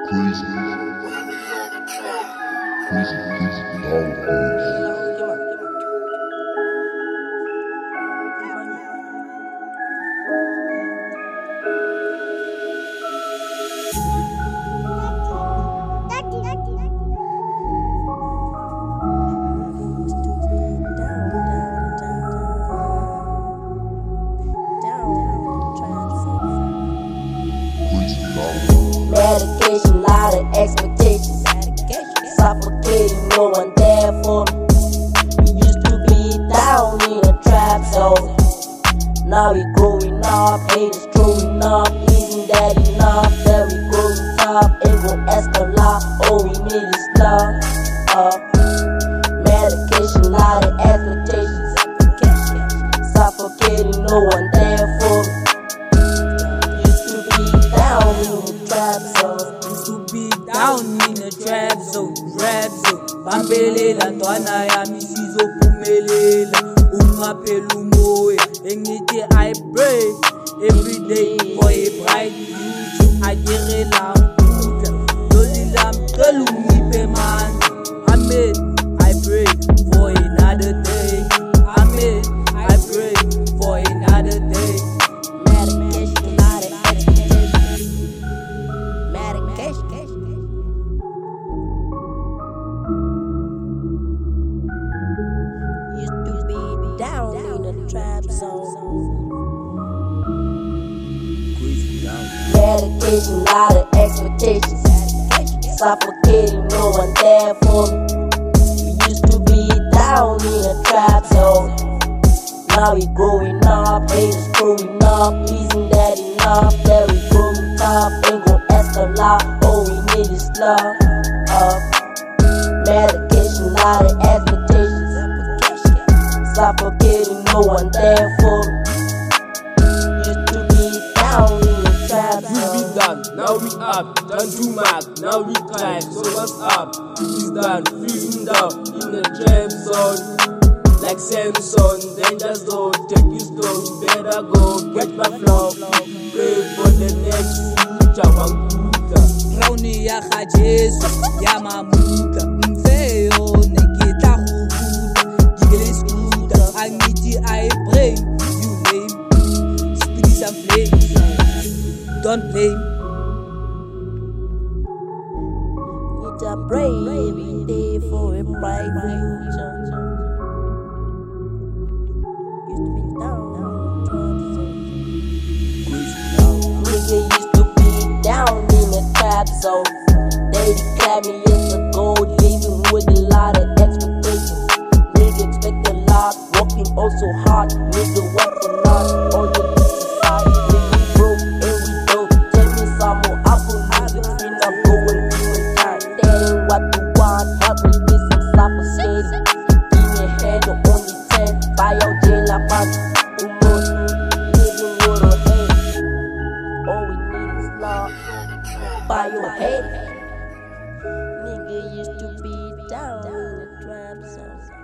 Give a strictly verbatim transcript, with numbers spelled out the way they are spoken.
Crazy. Crazy, crazy, dog. Medication, lot of expectations. Suffocating, no one there for me. We used to be down in a trap zone. Now we growing up, haters growing up. Isn't that enough? That we growing top, ain't gon' escalate. All we need is love. Uh, medication, lot of expectations. Suffocating, no one there for me. Down in the trap zone, rap zone. Bambelela ntwana yami sizophumelela. Ungaphela umoya, engithi I pray every day for a bright future. Agirela ngikudla, loli lami cela ungiphe amandla. Amen, I pray for another day. Amen, I pray for another day. Medication, lot of expectations. Medication. Used to be down in the trap zone. Medication, lot of expectations. Suffocating, no one there for me. We used to be down in a trap zone. Now we growing up, haters growing up. Isn't that enough? That we growing up, ain't gon' escalate. All we need is love. Uh, medication, lot of expectations. Suffocating, no one there for me. Used to be down in the trap We zone. be done, now we up, done too much, now we climb, so what's up? He's done, freezing down in the trap zone. Like Samson, danger zone, take you slow, better go, get my flow. Pray for the next future, Wanguta. Rauni ya Jesu, ya mamuka. Mfeo, nekita hukuta. Giggle scooter, angithi I pray. You name, speak some flames. Don't blame. Need to pray every day for a bright future. Used to be down in the trap zone. Nigga used to be down in the trap zone. They declared me as a gold, living with a lot of expectations. Nigga expect a lot, working also hard. Nigga work a lot, all the pieces hard. Nigga broke and we dope. Tell me some more apple music, feel I'm going through a time. That ain't what you want, help me with some suffocating. Give me a hand on only ten, buy out jail apart. Living with a hate. All we need is love. By your head. Nigga used to be down in the trap zone.